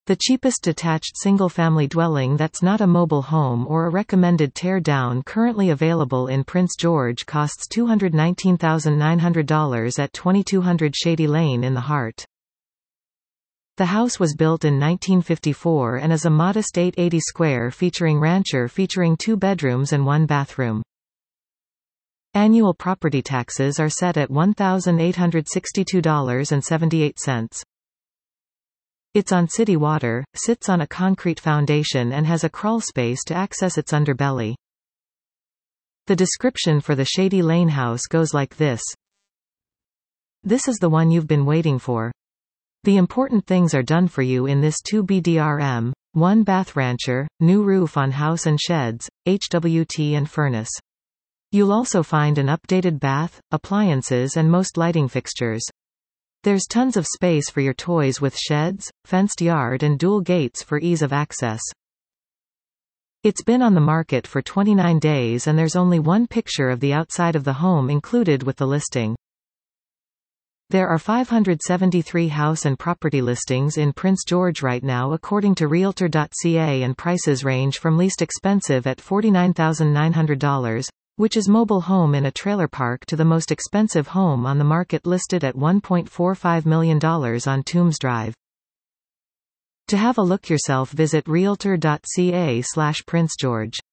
The cheapest detached single-family dwelling that's not a mobile home or a recommended tear-down currently available in Prince George costs $219,900 at 2200 Shady Lane in the heart. The house was built in 1954 and is a modest 880 square featuring rancher featuring 2 bedrooms and 1 bathroom. Annual property taxes are set at $1,862.78. It's on city water, sits on a concrete foundation and has a crawl space to access its underbelly. The description for the Shady Lane house goes like this. This is the one you've been waiting for. The important things are done for you in this 2-bedroom, 1-bath rancher, new roof on house and sheds, HWT and furnace. You'll also find an updated bath, appliances and most lighting fixtures. There's tons of space for your toys with sheds, fenced yard and dual gates for ease of access. It's been on the market for 29 days and there's only one picture of the outside of the home included with the listing. There are 573 house and property listings in Prince George right now according to Realtor.ca, and prices range from least expensive at $49,900, which is mobile home in a trailer park, to the most expensive home on the market listed at $1.45 million on Toombs Drive. To have a look yourself, visit Realtor.ca/Prince George.